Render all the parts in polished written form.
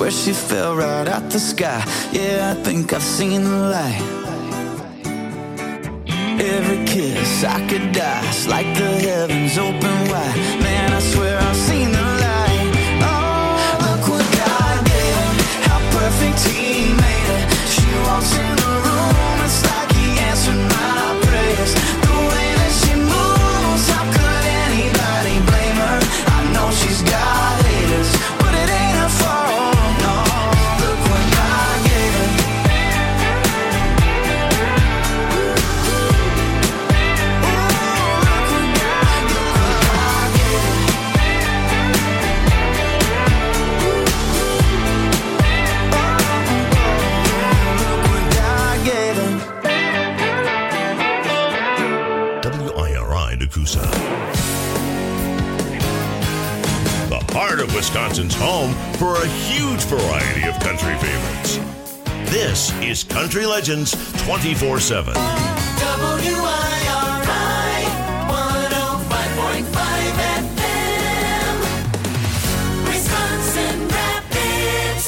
swear she fell right out the sky. Yeah, I think I've seen the light. Every kiss I could die. It's like the heavens open wide. Man, I swear I've seen the light. Oh, look what God gave him. How perfect he made it. She walks in the room, it's like he answered my prayers. The way that she moves, how could anybody blame her? I know she's got haters, but it ain't her fault, no. Look what God gave her. The heart of Wisconsin's home for a huge variety of country favorites. This is Country Legends 24/7. WIRI 105.5 FM, Wisconsin Rapids.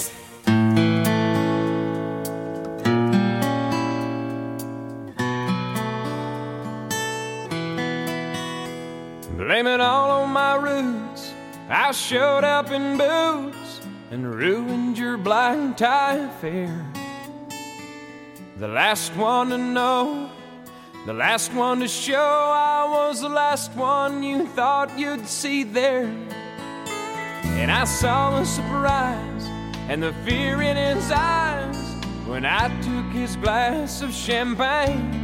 Blame it all on my roots. I showed up in boots and ruined your black tie affair. The last one to know, the last one to show. I was the last one you thought you'd see there. And I saw the surprise and the fear in his eyes when I took his glass of champagne.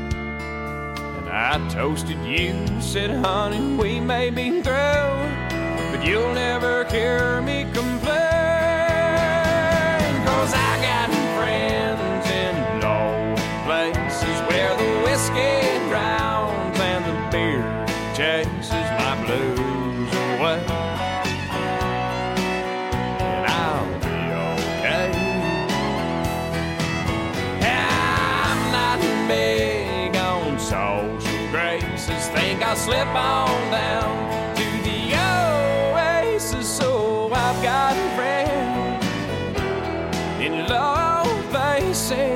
I toasted you, said, honey, we may be through, but you'll never hear me complain. 'Cause I got friends in low places where the whiskey drowns and the beer chases my blues away. And I'll be okay. I'm not big on social graces. Think I'll slip on down to the oasis. So I've got friends in low places.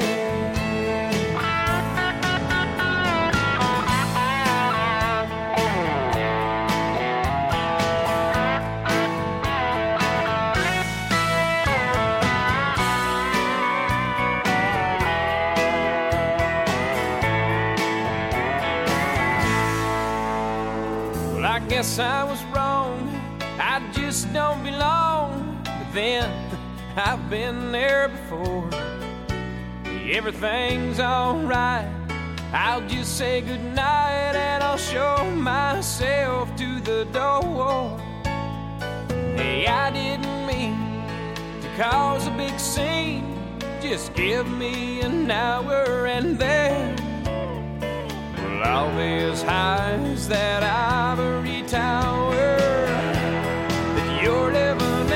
I guess I was wrong, I just don't belong. But then, I've been there before. Everything's alright, I'll just say goodnight and I'll show myself to the door. Hey, I didn't mean to cause a big scene. Just give me an hour and then all these highs that ivory tower that you're living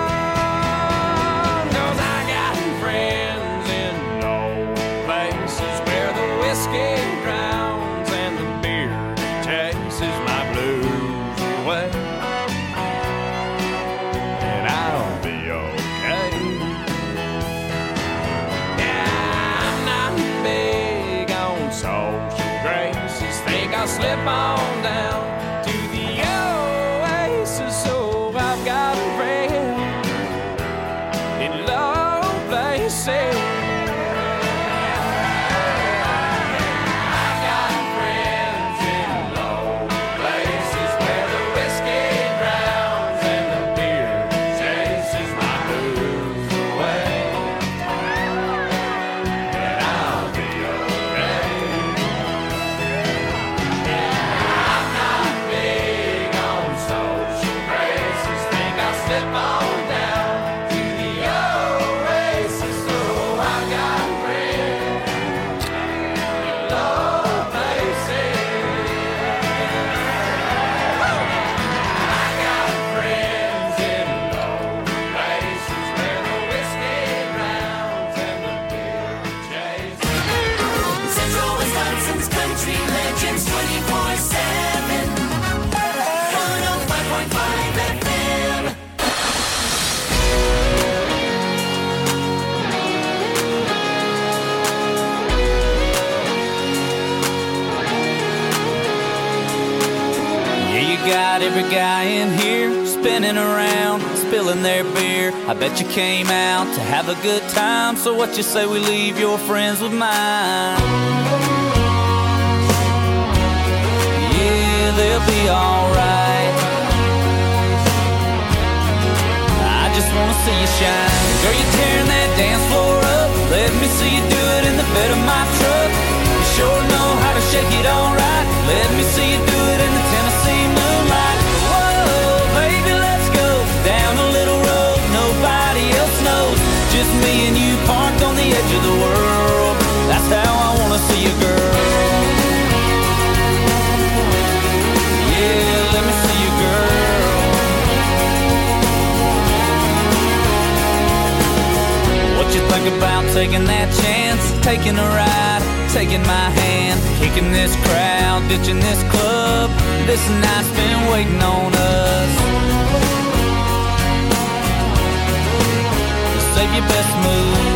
on. 'Cause I got friends in low places where the whiskey drowns and the beer chases my blues away. And I'll be okay. Yeah, I'm not big on social graces. Think I'll slip on down to the oasis. So I've got a friend in low places. I've got friends in low places where the whiskey drowns and the beer chases my blues away. And I'll be okay. Slip on down to the oasis. So I got friends in low places. I got friends in low places where the whiskey drowns and the beer chases. Central Wisconsin's Country Legends 24/7. 105.5 FM. got every guy in here spinning around, spilling their beer. I bet you came out to have a good time. So what you say we leave your friends with mine? Yeah, they'll be alright. I just wanna see you shine. Girl, you tearing that dance floor up. Let me see you do it in the bed of my truck. You sure know how to shake it alright. Let me see you do it in the Tennessee moonlight. Whoa, baby, let's go down a little road nobody else knows. Just me and you parked on the edge of the world. That's how I wanna see you, girl. Yeah, let me see you, girl. What you think about taking that chance, taking a ride, taking my hand, kicking this crowd, ditching this club? This night's been waiting on us. Save your best move.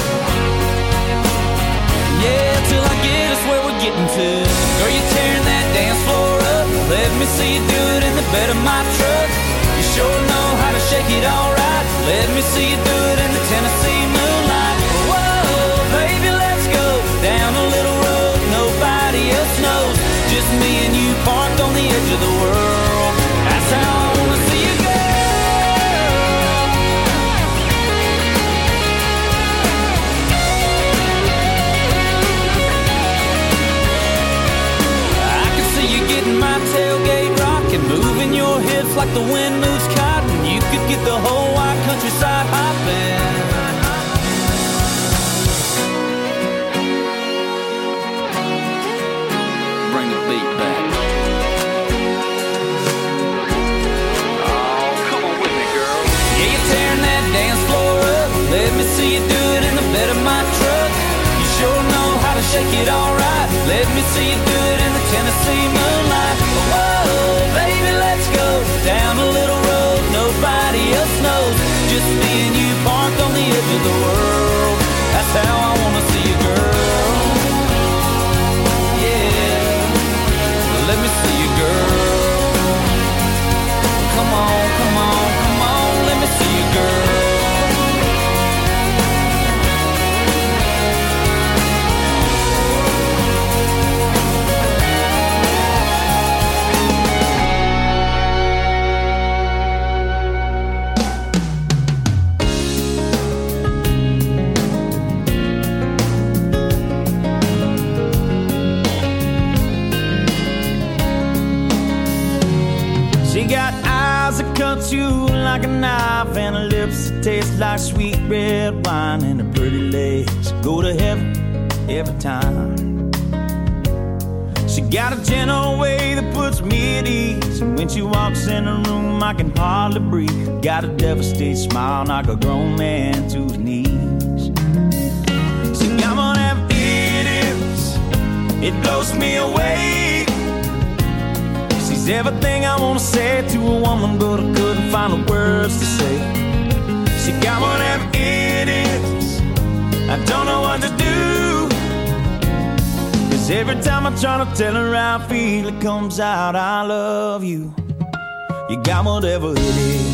Yeah, till I get us where we're getting to. Girl, you tearing that dance floor up. Let me see you do it in the bed of my truck. You sure know how to shake it alright. Let me see you do it in the Tennessee moonlight. Whoa, baby, let's go down a little road nobody else knows. Just me and you parked on the edge of the world. That's how I wanna see you, girl. I can see you getting my tailgate rocking, moving your hips like the wind moves cotton. You could get the whole wide countryside hopping. Bring the beat back. Oh, come on with me, girl. Yeah, you're tearing that dance floor up. Let me see you do it in the bed of my truck. You sure know how to shake it alright. Let me see you do it in the Tennessee moonlight. Whoa, baby, let's go down a little road nobody else knows. Just me and you parked on the edge of the world. That's how I wanna see you, girl. Yeah, let me see you, girl. Come on, come on, come on, let me see you, girl. She got eyes that cut you like a knife, and her lips that taste like sweet red wine, and her pretty legs go to heaven every time. She got a gentle way that puts me at ease, and when she walks in the room I can hardly breathe. Got a devastated smile, knock a grown man to his knees. She got one of them idiots, it blows me away. She's everything I wanna say to a woman, but I couldn't find the words to say. She got one of them idiots, I don't know what to do. 'Cause every time I try to tell her how I feel, it comes out, I love you. You got whatever it is.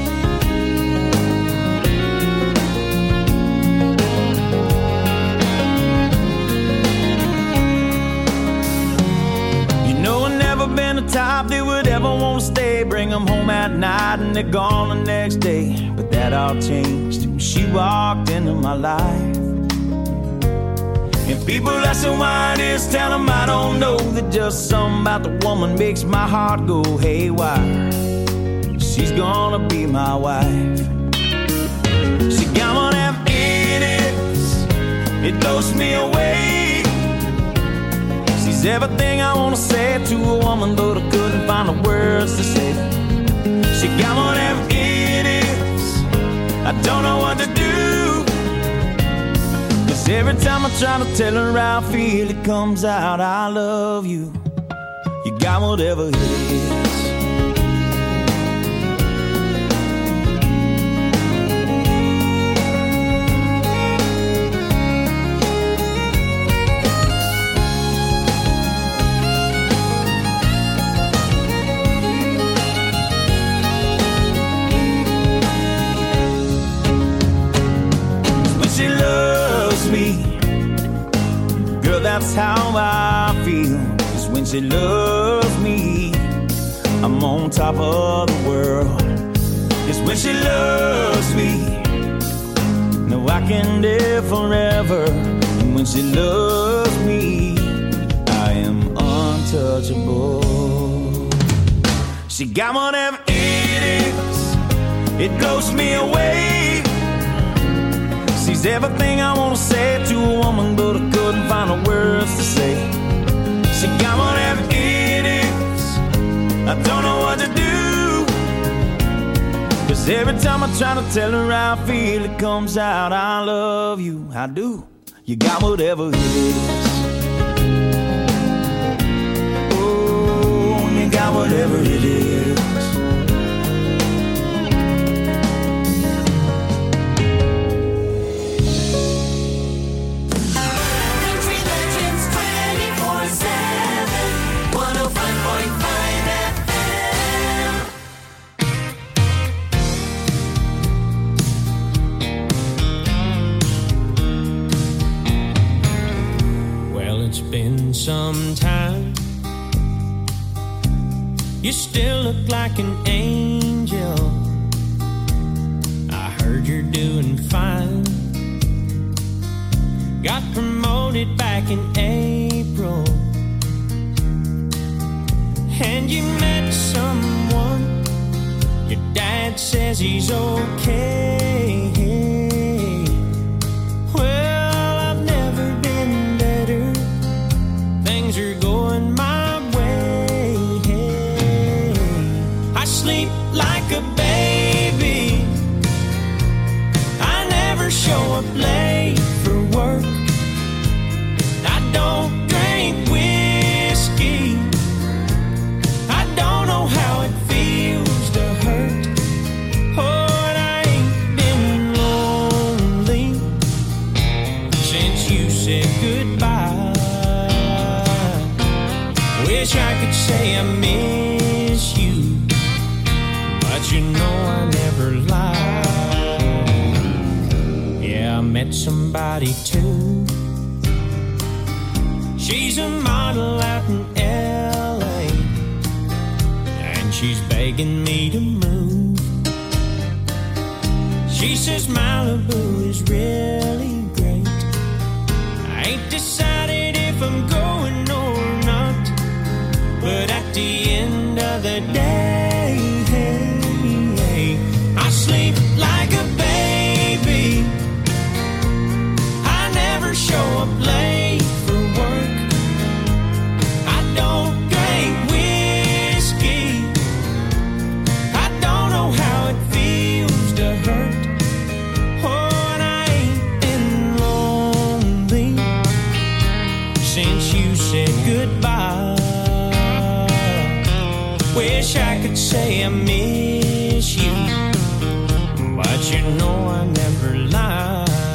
Been the type that would ever want to stay, bring them home at night and they're gone the next day. But that all changed when she walked into my life. And people asking why it is, tell them I don't know, that just something about the woman makes my heart go haywire. She's gonna be my wife. She got one of them idiots, it blows me away. She's everything I wanna say to a woman, but I couldn't find the words to say. She got one of them idiots, I don't know what to do. 'Cause every time I try to tell her how I feel, it comes out, I love you. You got whatever it is. that's how I feel. 'Cause when she loves me, I'm on top of the world. 'Cause when she loves me, no, I can live forever. And when she loves me, I am untouchable. She got whatever it is, it blows me away. She's everything I want to say to a woman, but I couldn't find the words to say. She got whatever it is, I don't know what to do. 'Cause every time I try to tell her how I feel, it comes out, I love you, I do. You got whatever it is. Oh, you got whatever it is. Country Legends 24/7, 105.5 FM. Well, it's been some time. You still look like an angel. I heard you're doing fine. Got promoted back in April. And you met someone. Your dad says he's okay. Well, I've never been better. Things are going my way. I sleep like a baby. I never show up late for work. I don't drink whiskey. I don't know how it feels to hurt. Oh, and I ain't been lonely since you said goodbye. Wish I could say I miss you, but you know I never lie. Yeah, I met somebody too. She's a model out in LA, and she's begging me to move. She says Malibu is really great. I ain't decided if I'm going or not, but at the end of the day, I sleep like a baby. I never show up late for work. I don't drink whiskey. I don't know how it feels to hurt. Oh, and I ain't been lonely since you said goodbye. Wish I could say I miss you, but you know I never lie.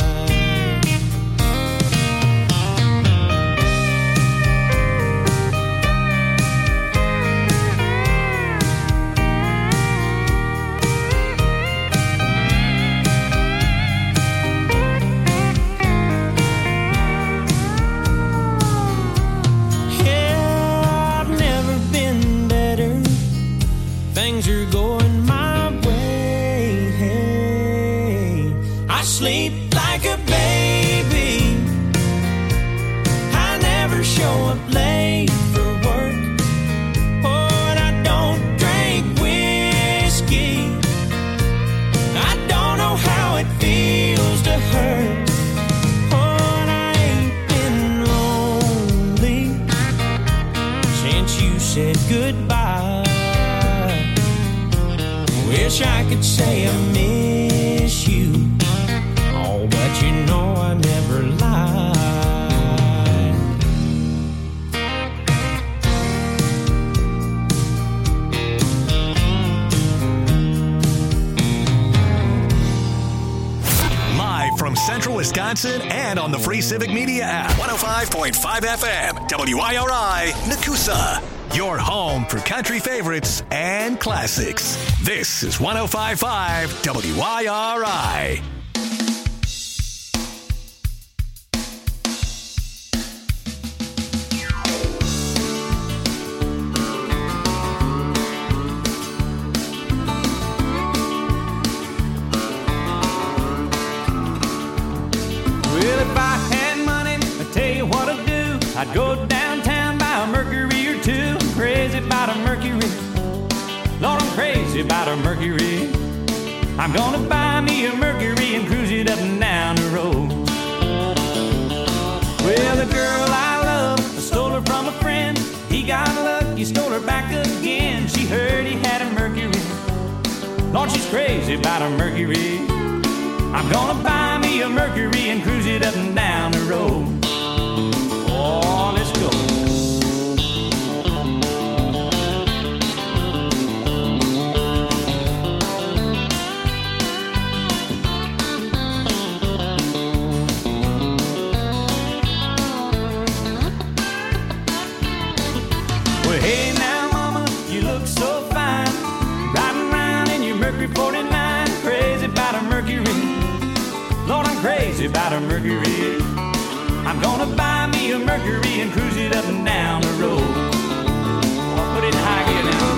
Yeah, I've never been better. Things are going my way. I sleep like a baby. I never show up late for work. Oh, and I don't drink whiskey. I don't know how it feels to hurt. Oh, and I ain't been lonely since you said goodbye. Wish I could say I miss you. Oh, but you know I never lie. Live from Central Wisconsin and on the free Civic Media app. 105.5 FM, WIRI, Nakusa. Your home for country favorites and classics. This is 105.5 WIRI. I'd go downtown, buy a Mercury or two. I'm crazy about a Mercury. Lord, I'm crazy about a Mercury. I'm gonna buy me a Mercury and cruise it up and down the road. Well, the girl I love, I stole her from a friend. He got lucky, stole her back again. She heard he had a Mercury. Lord, she's crazy about a Mercury. I'm gonna buy me a Mercury and cruise it up and down the road. Oh, let's go. Well, hey now, mama, you look so fine. Riding around in your Mercury 49. Crazy about a Mercury. Lord, I'm crazy about a Mercury. I'm gonna buy me a Mercury and cruise it up and down the road. I'll put it in high gear now.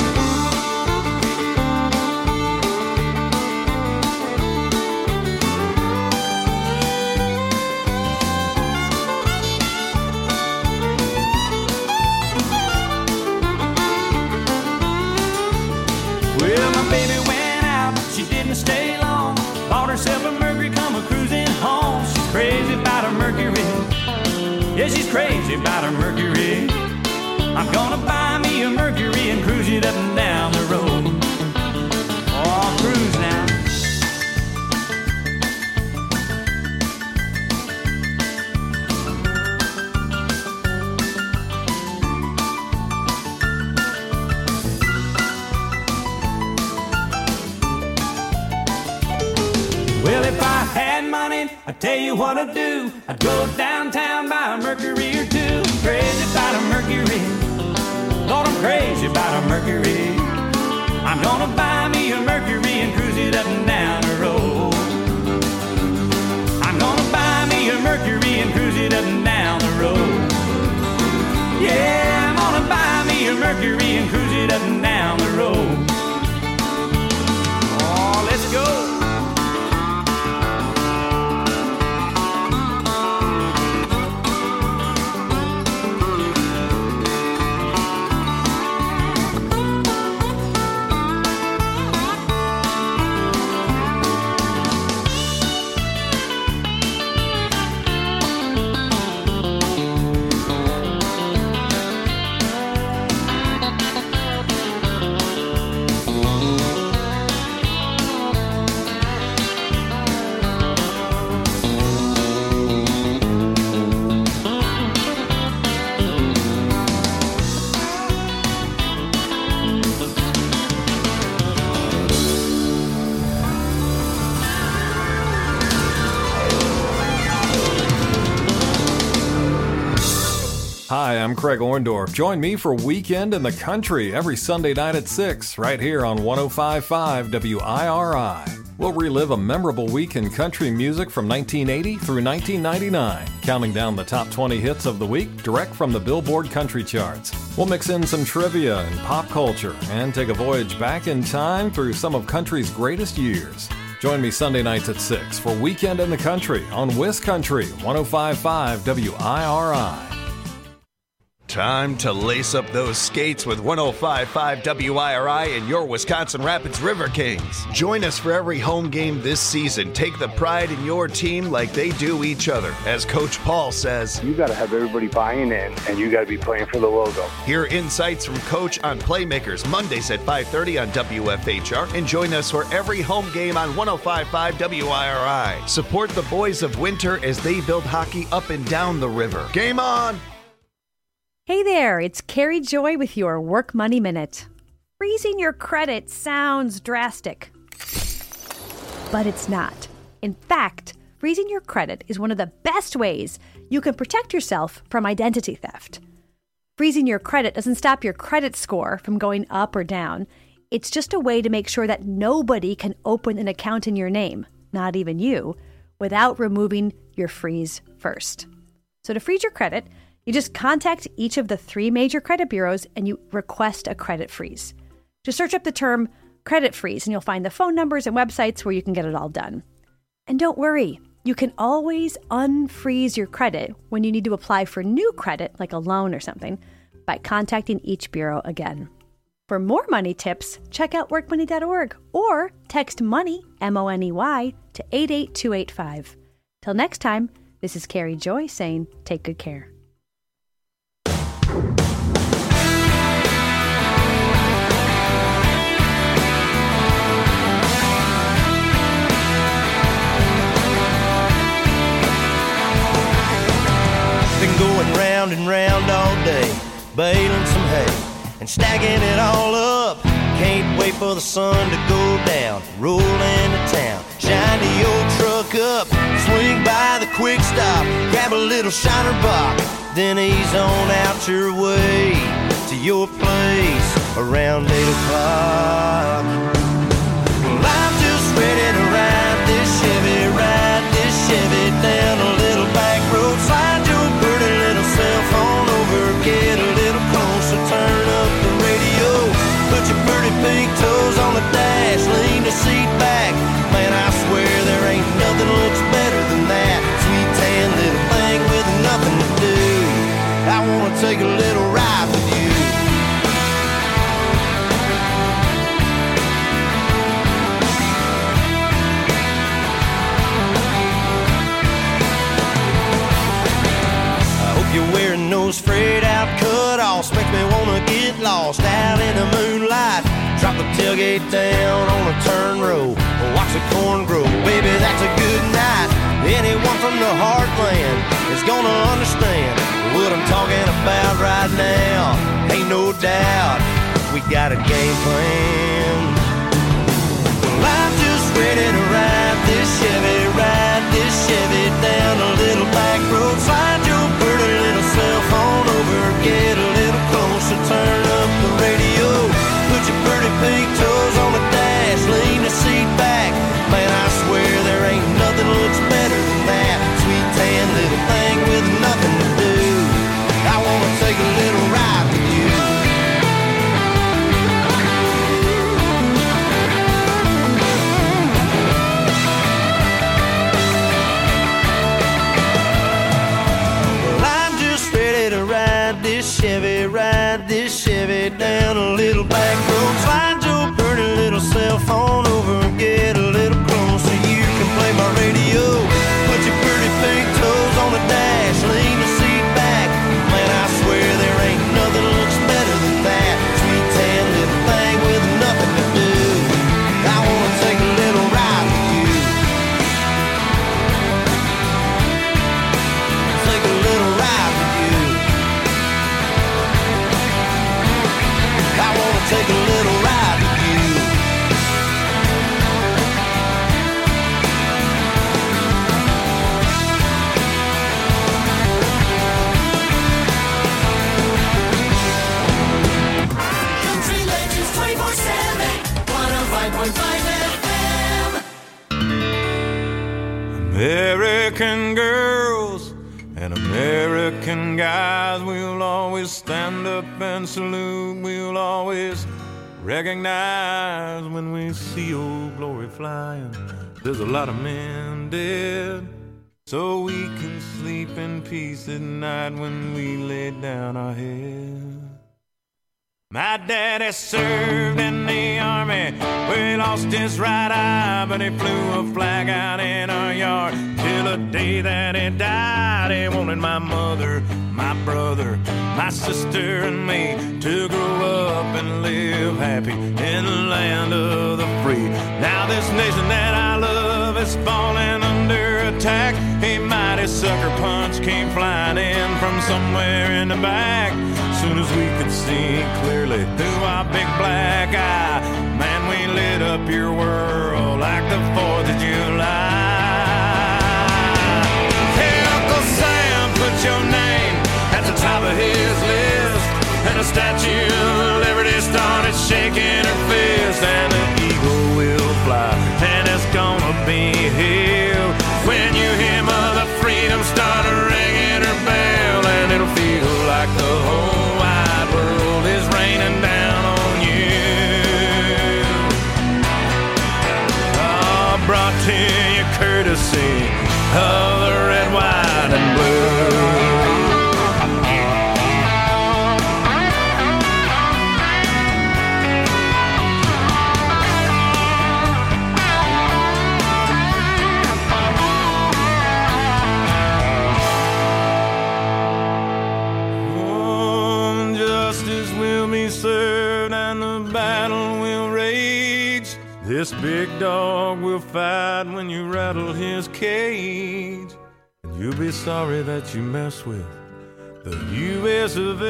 Well, my baby went out, she didn't stay long. Bought herself a Mercury, come a cruising home. She's crazy about a Mercury. Yeah, she's crazy about a Mercury. I'm gonna buy me a Mercury and cruise it up and down the road. Oh, cruise now. Well, if I had money, I'd tell you what I'd do. I'd go downtown, buy a Mercury or two. Crazy about a Mercury. Lord, I'm crazy about a Mercury. I'm gonna buy me a Mercury and cruise it up and down the road. I'm gonna buy me a Mercury and cruise it up and down the road. Yeah, I'm gonna buy me a Mercury and cruise it up and down the road. Oh, let's go. Hi, I'm Craig Orndorff. Join me for Weekend in the Country every Sunday night at 6, right here on 105.5 WIRI. We'll relive a memorable week in country music from 1980 through 1999, counting down the top 20 hits of the week direct from the Billboard Country Charts. We'll mix in some trivia and pop culture and take a voyage back in time through some of country's greatest years. Join me Sunday nights at 6 for Weekend in the Country on WisCountry 105.5 WIRI. Time to lace up those skates with 105.5 WIRI and your Wisconsin Rapids River Kings. Join us for every home game this season. Take the pride in your team like they do each other. As Coach Paul says, you got to have everybody buying in, and you got to be playing for the logo. Hear insights from Coach on Playmakers Mondays at 5:30 on WFHR, and join us for every home game on 105.5 WIRI. Support the boys of Winter as they build hockey up and down the river. Game on! Hey there, it's Carrie Joy with your Work Money Minute. Freezing your credit sounds drastic, but it's not. In fact, freezing your credit is one of the best ways you can protect yourself from identity theft. Freezing your credit doesn't stop your credit score from going up or down. It's just a way to make sure that nobody can open an account in your name, not even you, without removing your freeze first. So to freeze your credit, you just contact each of the 3 major credit bureaus and you request a credit freeze. Just search up the term credit freeze and you'll find the phone numbers and websites where you can get it all done. And don't worry, You can always unfreeze your credit when you need to apply for new credit, like a loan or something, by contacting each bureau again. For more money tips, check out workmoney.org or text MONEY, MONEY, to 88285. Till next time, this is Carrie Joy saying take good care. Been going round and round all day, baling some hay and stacking it all up. Can't wait for the sun to go down, roll into town, shine the old truck up, swing by the quick stop, grab a little shiner box, then ease on out your way to your place around 8 o'clock. Well, I'm just ready to ride this Chevy down a little back road, slide your pretty little cell phone over, get a little closer, turn up the radio, put your pretty pink toes on the dash, lean the seat back. Man, I swear there ain't nothing looks better than that sweet tan little thing with nothing to do. I wanna take a little ride with you. You're wearing those frayed out cutoffs, makes me wanna get lost out in the moonlight. Drop the tailgate down on a turn row, watch the corn grow. Baby, that's a good night. Anyone from the heartland is gonna understand what I'm talking about right now. Ain't no doubt we got a game plan. Well, I'm just ready to ride this Chevy down a little back road, slide your pretty little cell phone over, get a little closer, turn up the radio, put your pretty pink toes on the dash, lean the seat back. Man, I swear there ain't nothing looks better than that sweet tan little thing with nothing to do. I wanna take a little ride with you. Ride this Chevy down a little back road, slide your pretty little cell phone over, get a little closer, you can play my radio, put your pretty pink toes on the dash, lean the seat back. Man, I swear there ain't nothing looks better than that sweet tan little thing with nothing to do. I wanna take a little ride with you. Take a little ride with you. I wanna take a little ride with you. Country Legends 24/7, 105.5 FM. American girls and American guys, we'll always stand up and salute. We'll always recognize when we see old glory flying. There's a lot of men dead, so we can sleep in peace at night when we lay down our head. My daddy served in the army, where he lost his right eye, but he flew a flag out in our yard till the day that he died. He wanted my mother, my brother, my sister and me to grow up and live happy in the land of the free. Now this nation that I love is falling under attack. A mighty sucker punch came flying in from somewhere in the back. Soon as we could see clearly through our big black eye, man, we lit up your world like the 4th of July. Hey, Uncle Sam, put your name at the top of his list, and the Statue of Liberty started shaking her fist, and the eagle will fly, and it's gonna be here when you hear Mother Freedom start ringing her bell, and it'll feel like the whole wide world is raining down on you. Oh, brought to you courtesy This big dog will fight when you rattle his cage, and you'll be sorry that you mess with the U.S. of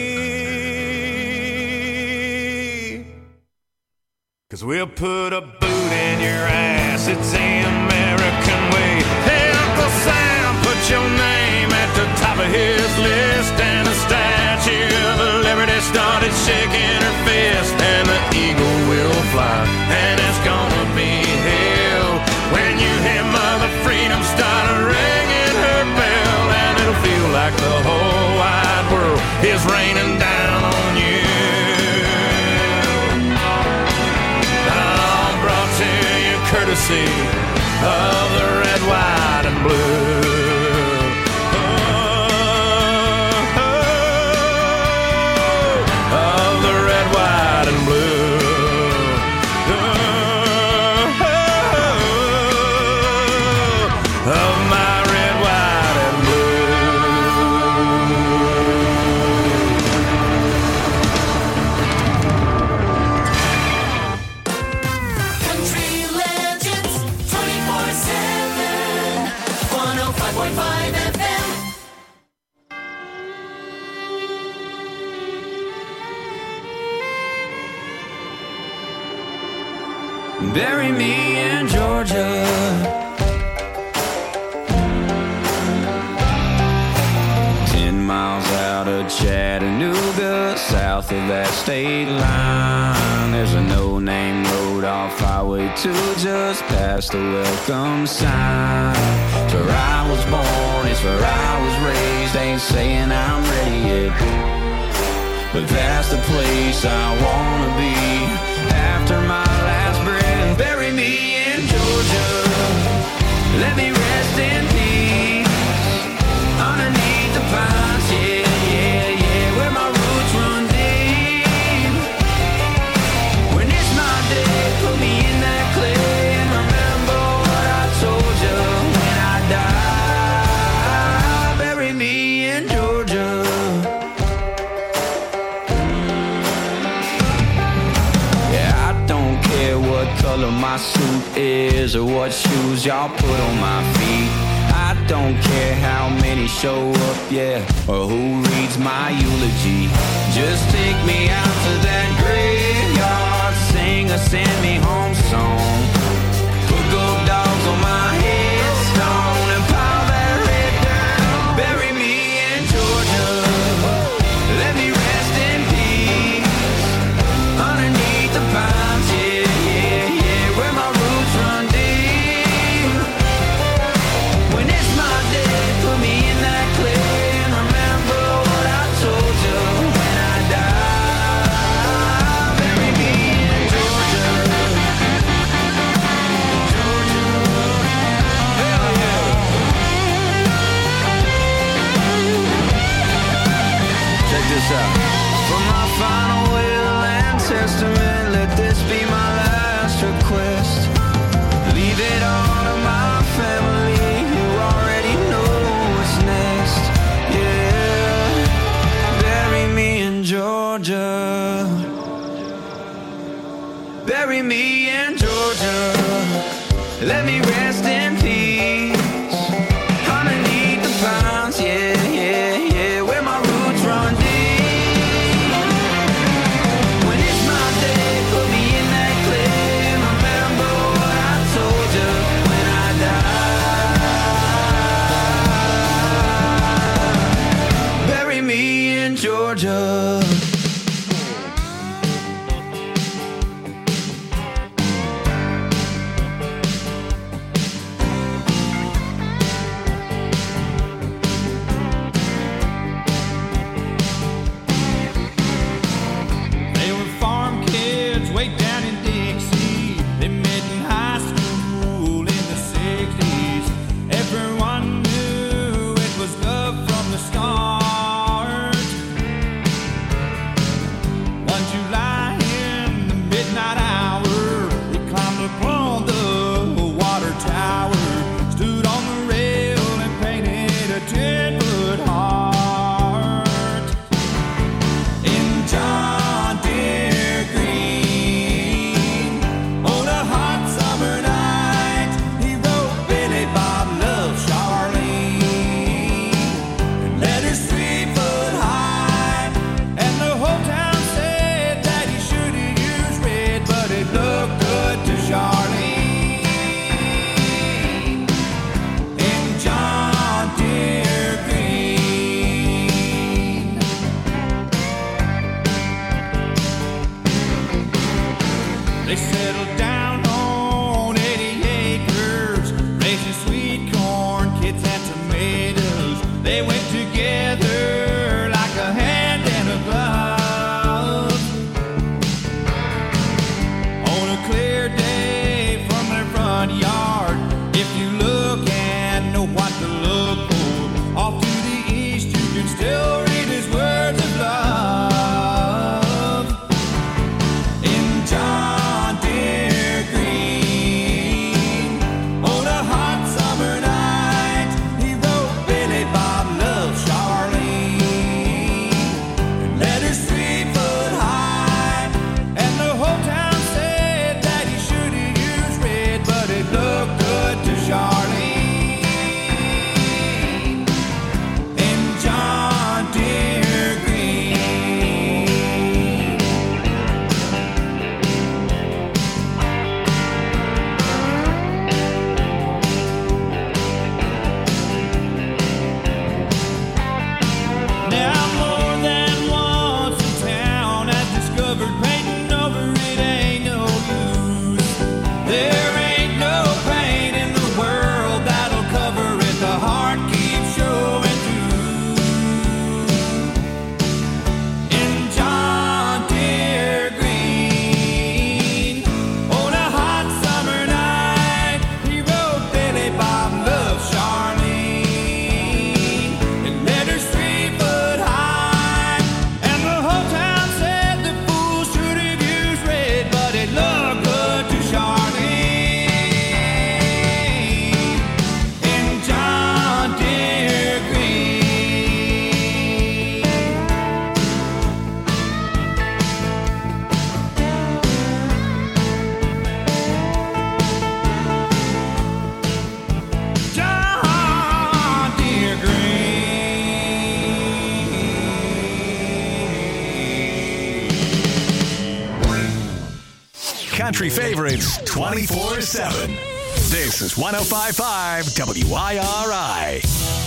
A. 'Cause we'll put a boot in your ass, it's the American way. Hey, Uncle Sam, put your name at the top of his list, and the Statue of Liberty started shaking her fist, and the eagle will fly, and it's gonna be hell when you hear Mother Freedom start ringing her bell, and it'll feel like the whole wide world is raining down on you. All brought to you courtesy of the red, white, and blue. Bury me in Georgia. 10 miles out of Chattanooga, south of that state line, there's a no-name road off Highway 2 just past the welcome sign. It's where I was born, it's where I was raised, ain't saying I'm ready yet, but that's the place I wanna be after my last breath. Bury me in Georgia, let me rest in peace underneath the pines, yeah, yeah, yeah, where my roots run deep. When it's my day, put me in that clay and remember what I told you when I die. Bury me in Georgia. Color my suit is or what shoes y'all put on my feet. I don't care how many show up, yeah, or who reads my eulogy. Just take me out to that graveyard, sing a send me home song, put gold dogs on my headstone and pile that red dirt. Bury me in Georgia, let me rest in peace underneath the pines, yeah. For my final will and testament, let this be my last request. Leave it all to my family, you already know what's next. Yeah, bury me in Georgia. Bury me in Georgia. Let me rest in peace underneath the pines, yeah, yeah, yeah, where my roots run deep. Georgia. They were farm kids way down in Dixie. They met in high school in the 60s. Everyone knew it was love from the start. country favorites 24/7. This is 105.5 WIRI.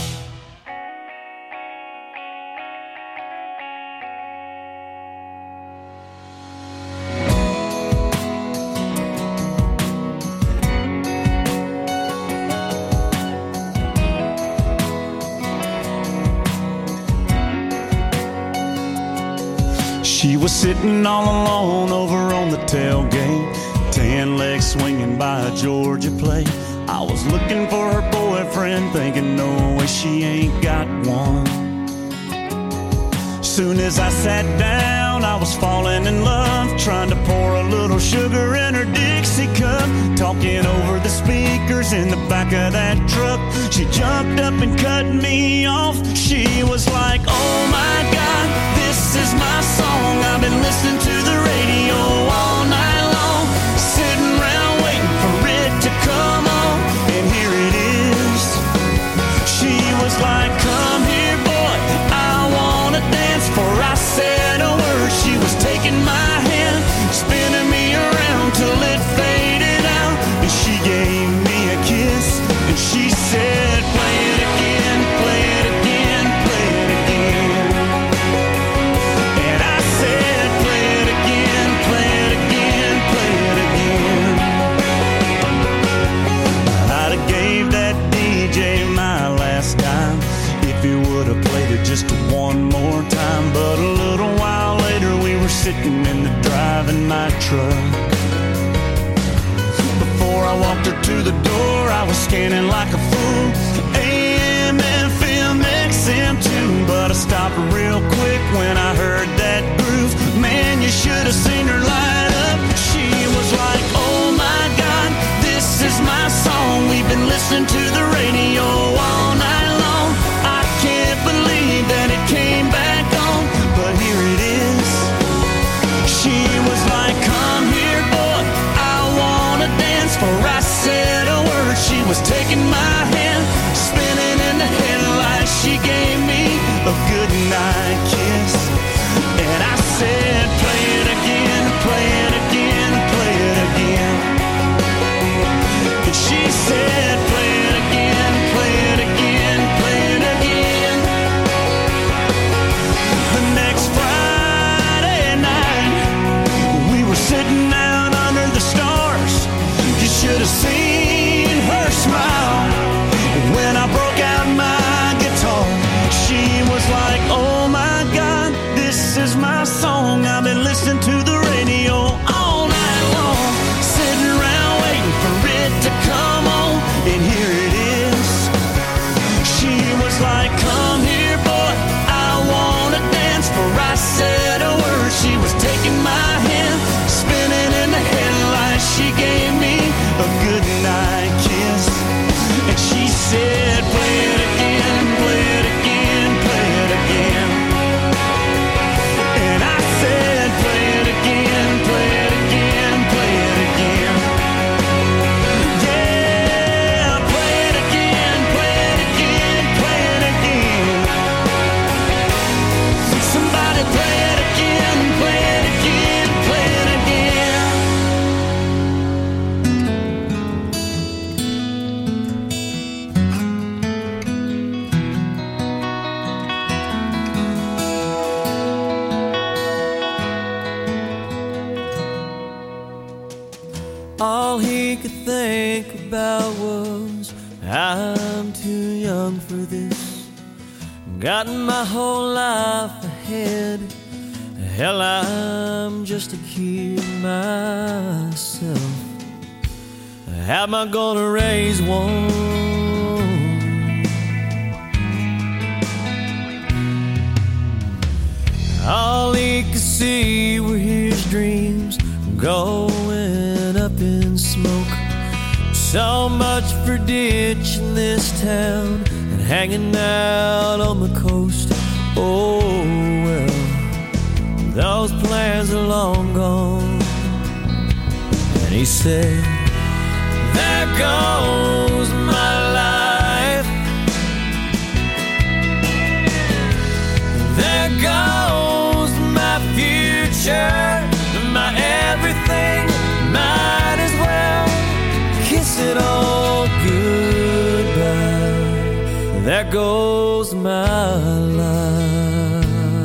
She was sitting all alone over on the tailgate, tan legs swinging by a Georgia plate. I was looking for her boyfriend, thinking no way she ain't got one. Soon as I sat down, I was falling in love, trying to pour a little sugar in her Dixie cup, talking over the speakers in the back of that truck. She jumped up and cut me off. She was like, oh my God, this is my song. I've been listening to the radio all night long, sitting around waiting for it to come on, and here it is. She was like, come here boy, I wanna dance. Before I said a word, she was taking my hand, spinning me around till it faded out, and she gave me a kiss, and she said, play it again, play it again, play it again. And I said, play it again, play it again, play it again. I'd have gave that DJ my last time if he would have played it just one more time. But a little while later we were sitting in the driving my truck. Before I walked her to the door, I was scanning like a fool, AM, FM, XM too. But I stopped real quick when I heard that groove. Man, you should have seen her light up. She was like, oh my God, this is my song. We've been listening to the radio all night long. I can't believe that it came back on, but here it is. She was like, come here boy, I wanna dance. Before I said a word, she was taking my hand, spinning in the headlights. She gave me a good night kiss, and I said, play it again, play it again, play it again. And she said, play it again, play it again, play it again. The next Friday night, we were sitting out under the stars. You should have seen her smile when I broke out my guitar. She was like, oh my God, this is my song. I've been listening to the radio all night long, sitting around waiting for it to come on, and here it is. She was like, come here boy, I wanna dance. Before I said a word, she was taking my hand, spinning in the headlights. She gave me a good night kiss, and she said, play it again, play it again, play it again. And I said, play it again, play it again, play it again. Yeah, play it again, play it again, play it again. Somebody play it again, play it again, play it again. All he could think about was, I'm too young for this. Got my whole life ahead. Hell, I'm just a kid myself. How am I gonna raise one? All he could see were his dreams going up in smoke. So much for ditching this town and hanging out on the coast. Oh well, those plans are long gone. And he said, there goes my life, there goes my future, my everything, my there goes my life.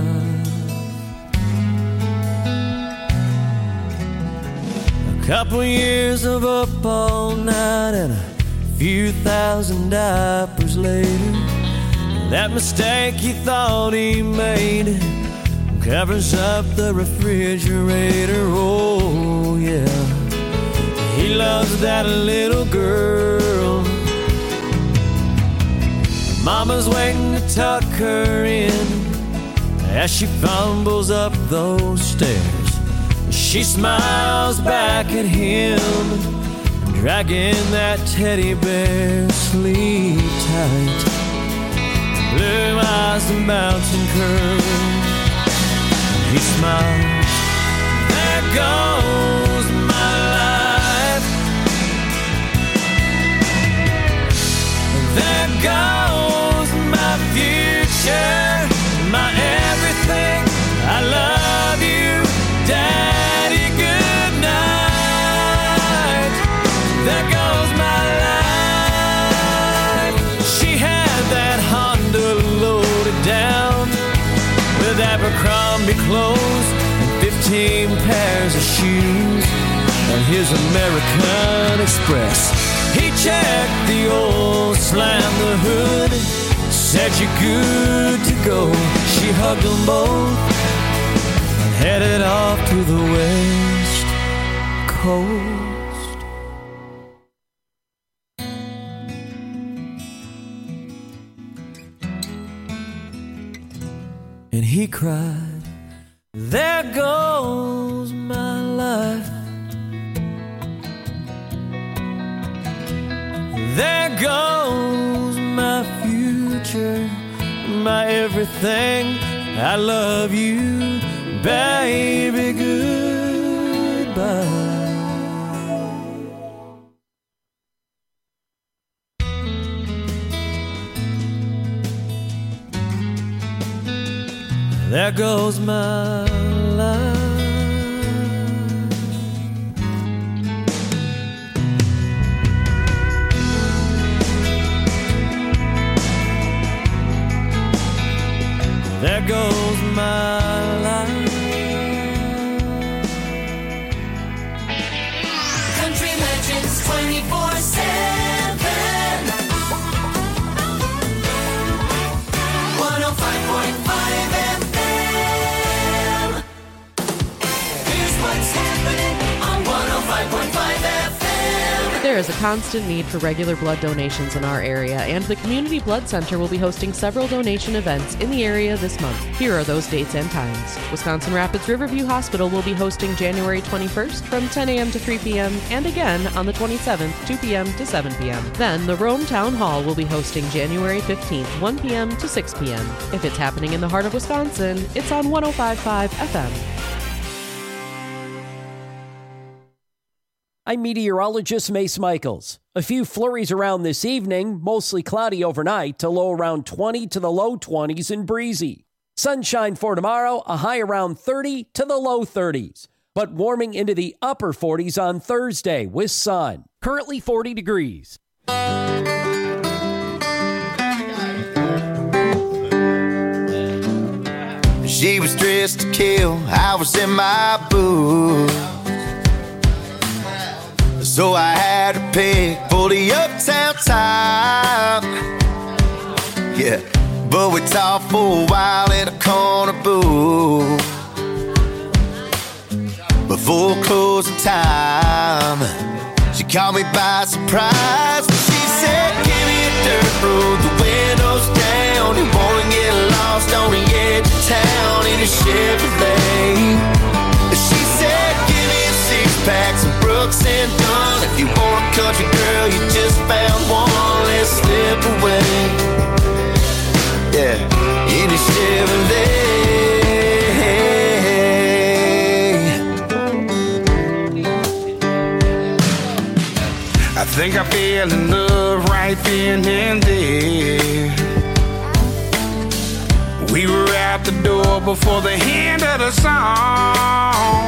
A couple years of up all night and a few thousand diapers later, that mistake he thought he made covers up the refrigerator. Oh yeah, he loves that little girl. Mama's waiting to tuck her in as she fumbles up those stairs. She smiles back at him, dragging that teddy bear. Sleep tight, blue eyes and bouncing curls. He smiles, there goes my life. There goes my future, my everything. I love you, Daddy, good night. There goes my life. She had that Honda loaded down with Abercrombie clothes and 15 pairs of shoes and his American Express. He checked the oil, slammed the hood, said you're good to go. She hugged them both and headed off to the West Coast. And he cried, there goes my life. There goes my future, my everything. I love you, baby, goodbye. There goes my life. There goes my life. Country Legends 24/7. 105.5 FM. Here's what's happening on 105.5 FM. There is a constant need for regular blood donations in our area, and the Community Blood Center will be hosting several donation events in the area this month. Here are those dates and times. Wisconsin Rapids Riverview Hospital will be hosting January 21st from 10 a.m. to 3 p.m. and again on the 27th, 2 p.m. to 7 p.m. Then the Rome Town Hall will be hosting January 15th, 1 p.m. to 6 p.m. If it's happening in the heart of Wisconsin, it's on 105.5 FM. I'm meteorologist Mace Michaels. A few flurries around this evening, mostly cloudy overnight to low around 20 to the low 20s and breezy. Sunshine for tomorrow, a high around 30 to the low 30s, but warming into the upper 40s on Thursday with sun. Currently 40 degrees. She was dressed to kill, I was in my boots. So I had to pick for the uptown top. Yeah, but we talked for a while in a corner booth before closing time. She caught me by surprise. She said, give me a dirt road, the windows down. You wanna get lost on the edge of town in a Chevrolet. She said, give me a six-pack, some Brooks and Dunn. If you want a country girl, you just found one. Let's slip away. Yeah, in a Chevrolet. I think I fell in love right then and there. We were out the door before the end of the song.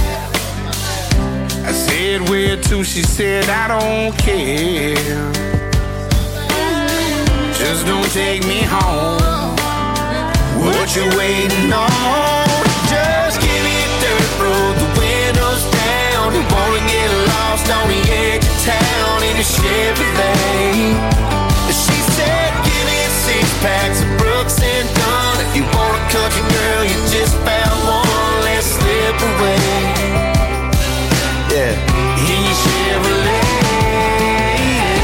I said, where to? She said, I don't care. just don't take me home. What you waiting on? Just give me a dirt road, the windows down. You wanna get lost on the edge of town in a Chevrolet. She said, give me 6 packs of Brooks and Dunn. If you want a country girl, you just found one. Let's slip away. Yeah, in your Chevrolet.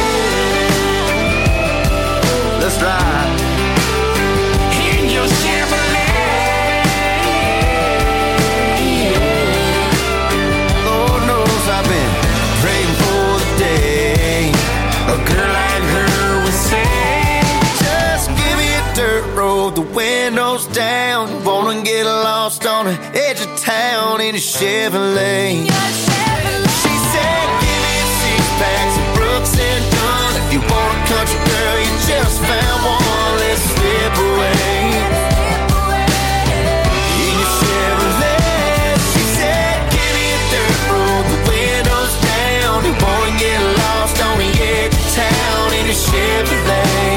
Let's ride. In your Chevrolet. Lord knows I've been praying for the day a girl like her would say, just give me a dirt road, the windows down. You wanna get lost on the edge of town in a Chevrolet. She said, give me 6 packs of Brooks and Dunn. If you want a country girl, you just found one. Let's slip away. In your Chevrolet. She said, give me a dirt road, the windows down. You wanna get lost on the edge of town in a Chevrolet.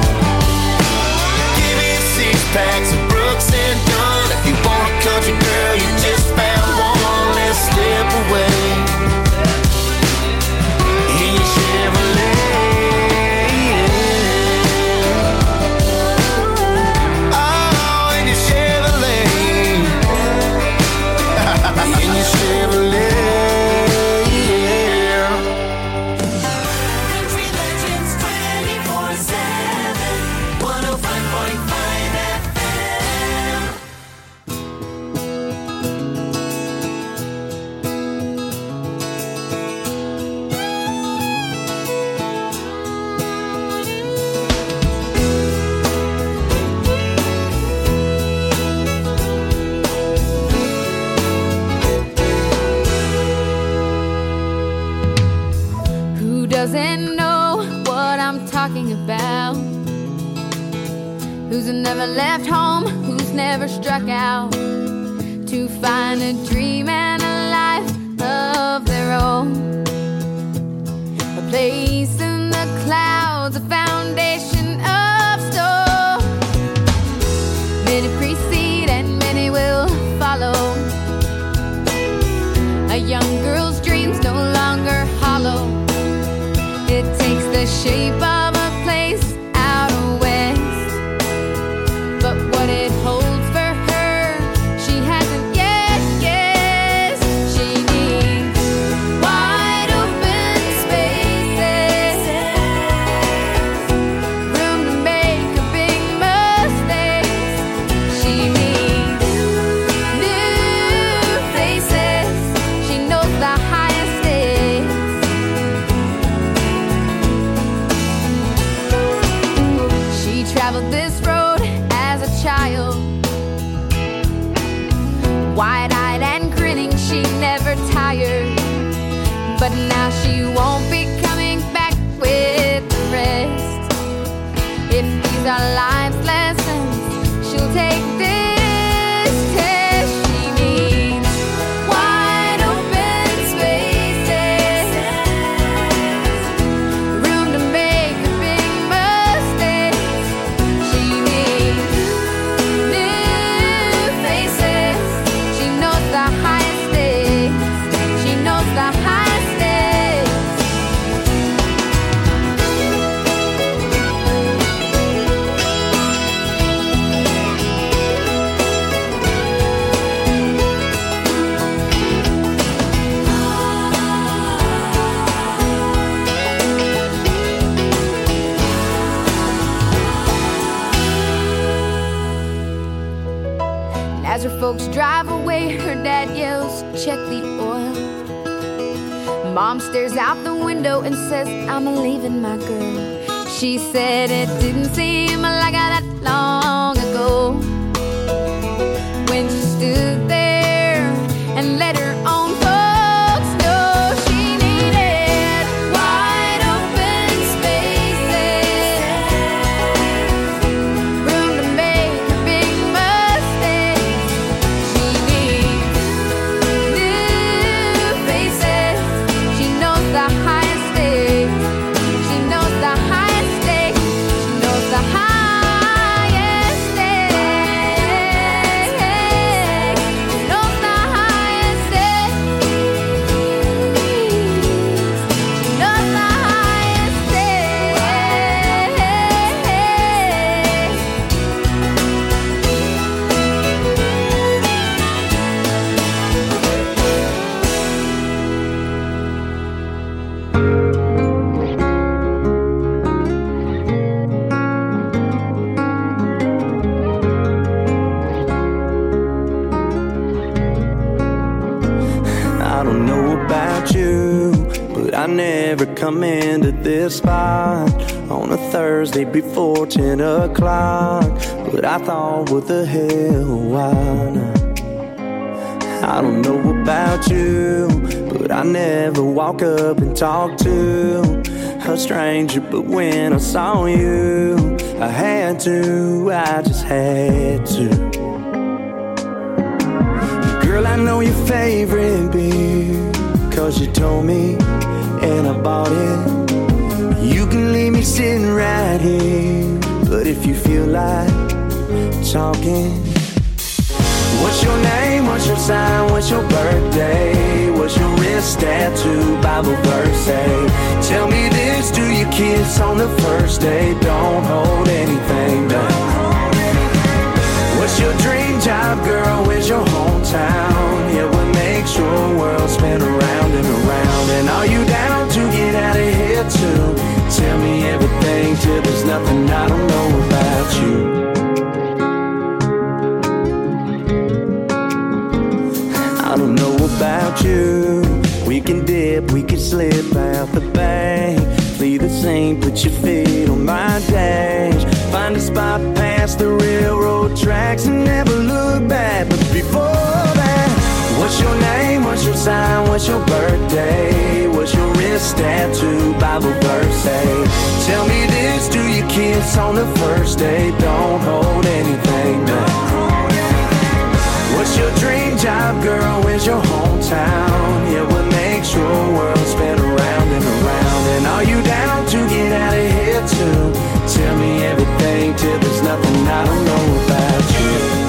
Give me 6 packs of Brooks and Dunn. If you want a country girl, you just found one. Let's slip away. In your Chevrolet. Oh, in your Chevrolet. In your Chevrolet. Country Legends 24/7, 105.5 FM. Who doesn't know what I'm talking about? Who's never left home? Who's never struck out to find a dream and a life of their own? A place in the clouds, a foundation of stone. Many precede and many will follow. A young girl's dreams no longer hollow. It takes the shape of a place out west, but what it holds for her, she hasn't yet guessed. She needs wide open spaces, room to make a big mistakes. She needs new faces. She knows the highest stakes. She traveled this road as a child, wide-eyed and grinning, she never tired. But now she won't be coming back with the rest. If these are life's lessons, she'll take this test. She needs wide open spaces, room to make a big mistake. She needs new faces. She knows the highest stakes. She knows the highest stakes. And as her folks drive away, her dad yells, check the oil. Mom stares out the window and says, I'm leaving my girl. She said it didn't seem like that long ago, when she stood there and let her own folks know she needed wide open spaces, room to make a big mistake. She needs new faces. She knows the highest stakes. She knows the highest stakes. She knows the about you, but I never come into this spot on a Thursday before 10 o'clock. But I thought, what the hell, why not? I don't know about you, but I never walk up and talk to a stranger. But when I saw you, I had to, I just had to. Girl, I know your favorite beer, 'cause you told me and I bought it. You can leave me sitting right here, but if you feel like talking, what's your name, what's your sign, what's your birthday, what's your wrist tattoo, Bible verse say? Tell me this, do you kiss on the first day? Don't hold anything back. What's your dream job, girl, where's your hometown? Yeah, what makes your world spin around and around? And are you down to get out of here too? Tell me everything till there's nothing I don't know about you. I don't know about you. We can dip, we can slip out the bank, flee the scene, put your feet on my dash, find a spot past the railroad tracks and never look back. But before that, what's your name, what's your sign, what's your birthday, what's your wrist tattoo, Bible verse say? Tell me this, do you kiss on the first day? Don't hold anything back. What's your dream job, girl? Where's your hometown? Yeah, what makes your world spin around and around? And are you down to get out of here too? Tell me everything till there's nothing I don't know about you.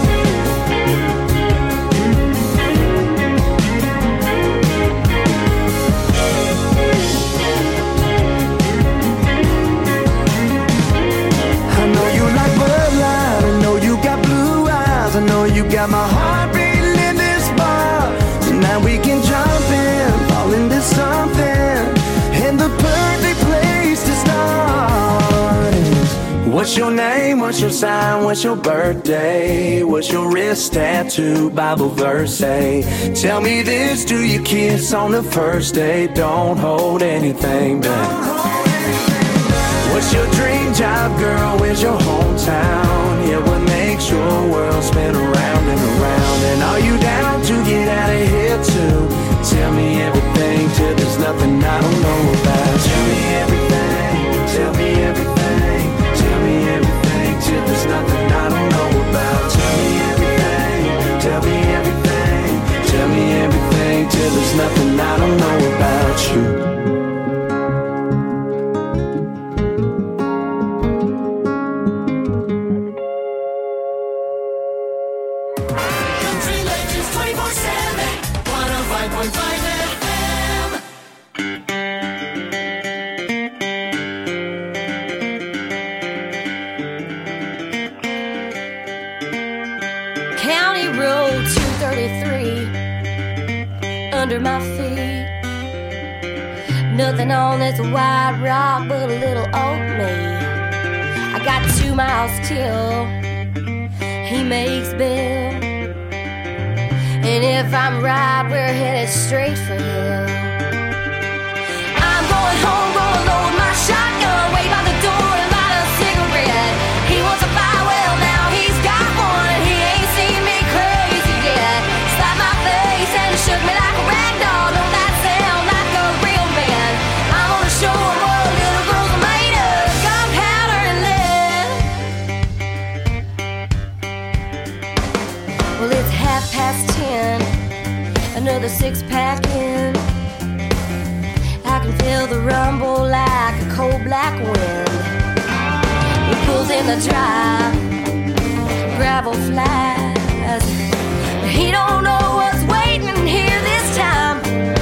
I know you like Bud Light, I know you got blue eyes, I know you got my heart beating in this bar. Tonight we can jump in, fall into something, and the perfect place to start is, what's your name, what's your sign, what's your birthday, what's your wrist tattoo, Bible verse say? Tell me this, do you kiss on the first day? Don't hold anything back. What's your dream job, girl? Where's your hometown? Yeah, what makes your world spin around and around? And are you down to get out of here too? Tell me everything till there's nothing I don't know about. Tell me everything, tell me everything, tell me everything till there's nothing I don't know about. Tell me everything, tell me everything, tell me everything till there's nothing I don't know about you. County Road 233 under my feet. Nothing on this white rock but a little old me. I got 2 miles till he makes bail, and if I'm right, we're headed straight for hell. I'm going home, gonna load my shotgun, wait by the door and light a cigarette. He wants a fire, well now he's got one, and he ain't seen me crazy yet. Slapped my face and shook me like a rag doll. Don't that sound like a real man? I'm gonna show him what little girls are made of, gunpowder and lead. Well, it's 10:30, another 6-pack in. I can feel the rumble like a cold black wind. He pulls in the drive, gravel flies. He don't know what's waiting here this time.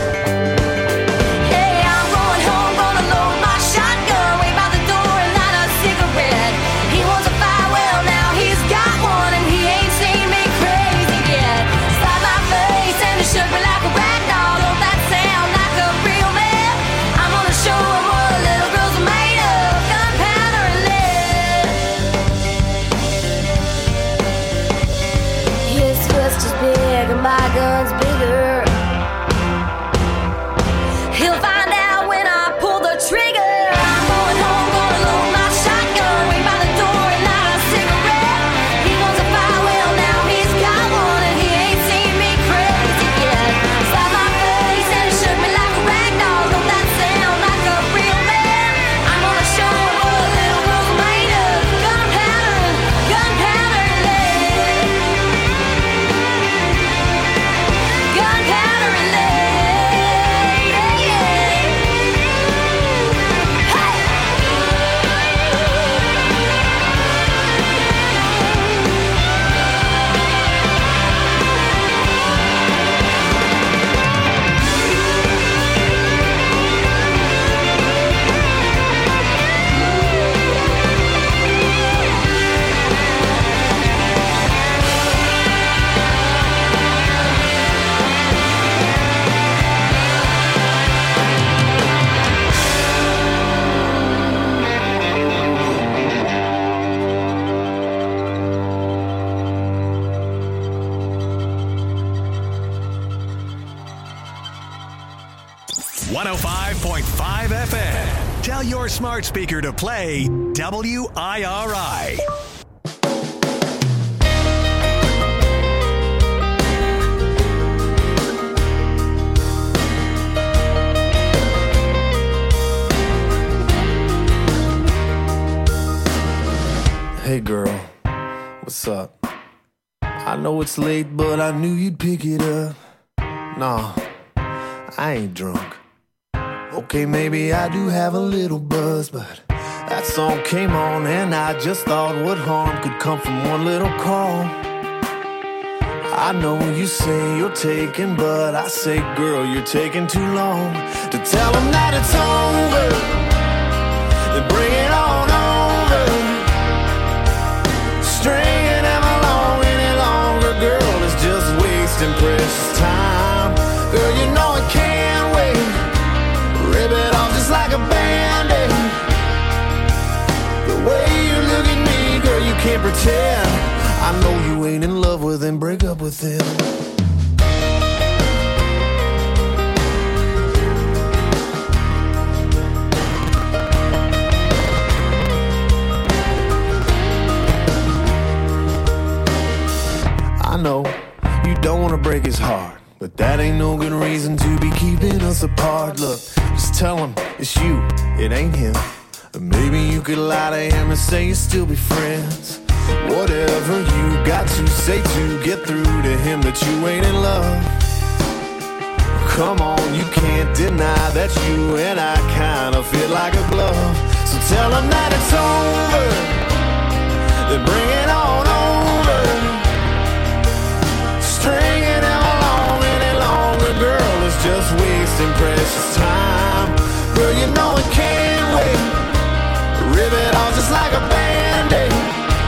Hey, I'm going home, gonna load my shotgun, wait by the door and light a cigarette. He wants a fire, well now he's got one, and he ain't seen me crazy yet. Slap my face and it shook me like a rag doll. Don't that sound like a real man? I'm gonna show him what little girls are made of, gunpowder and lead. His fist is big and my gun's bigger. 105.5 FM. Tell your smart speaker to play WIRI. Hey girl, what's up? I know it's late, but I knew you'd pick it up. Nah, I ain't drunk. Okay, maybe I do have a little buzz, but that song came on and I just thought what harm could come from one little call. I know you say you're taking, but I say, girl, you're taking too long to tell them that it's over. Then bring it on over. Stringing them along any longer, girl, is just wasting precious time. Girl, you know it can't wait. Rip it off just like a Band-Aid. The way you look at me, girl, you can't pretend. I know you ain't in love with him, break up with him. I know you don't want to break his heart, but that ain't no good reason to be keeping us apart. Look, just tell him it's you, it ain't him. Or maybe you could lie to him and say you'll still be friends. Whatever you got to say to get through to him that you ain't in love. Come on, you can't deny that you and I kind of fit like a glove. So tell him that it's over, then bring it on over. Stringing him along any longer, girl, is just wasting precious time. Girl, you know it can't wait. Rip it off just like a Band-Aid.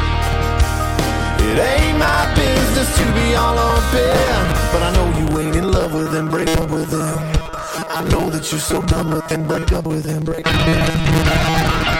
It ain't my business to be all up in, but I know you ain't in love with him, break up with him. I know that you're so done with him, break up with him, break up with him.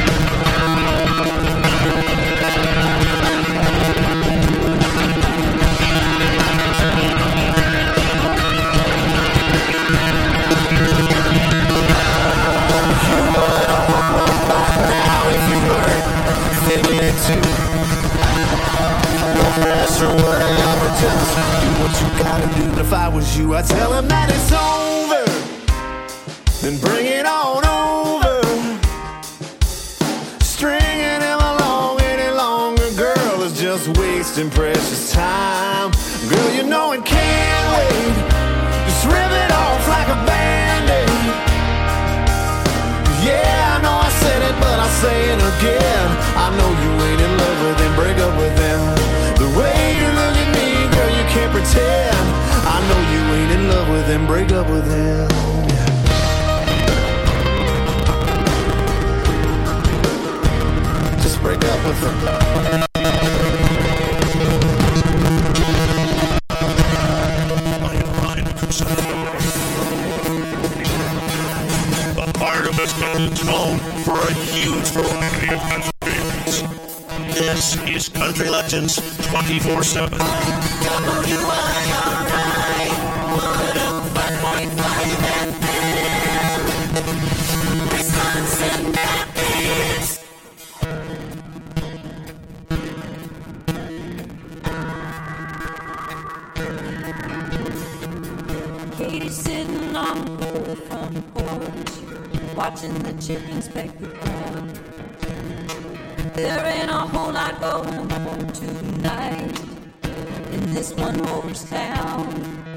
Or what I ever just do what you gotta do. But if I was you, I'd tell him that it's over, then bring it on over. Stringing him along any longer, girl, is just wasting precious time. Girl, you know it can't wait. Just rip it off like a Band-Aid. Yeah, I know I said it, but I'll say it again. I know you ain't in love with him, break up with him. The way you look at me, girl, you can't pretend. I know you ain't in love with him, break up with him. Just break up with him. The heart of Wisconsin's home for a huge variety of country favorites. This is Country Legends 24/7. Wisconsin Rapids. Katie's sitting on the front porch, watching the chickens peck the ground. There ain't a whole lot going on tonight in this one horse town.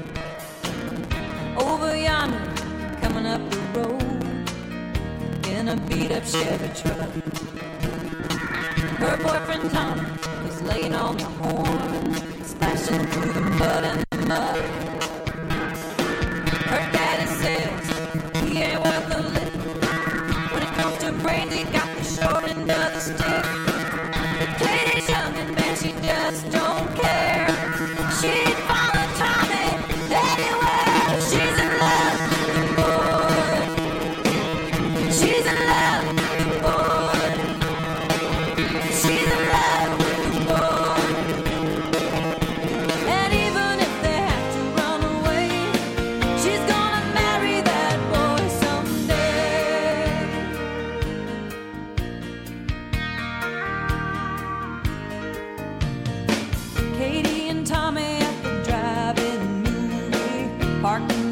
Over yonder, coming up the road in a beat-up Chevy truck. Her boyfriend Tom was laying on the horn, splashing through the mud and the mud. Her daddy says he ain't worth a lick. When it comes to brains, he got the short end of the stick. Katie's young and bad, she just don't care. She'd follow Tommy anywhere. She's in love with the boy. She's in love with the boy. She's in love with the boy. And even if dark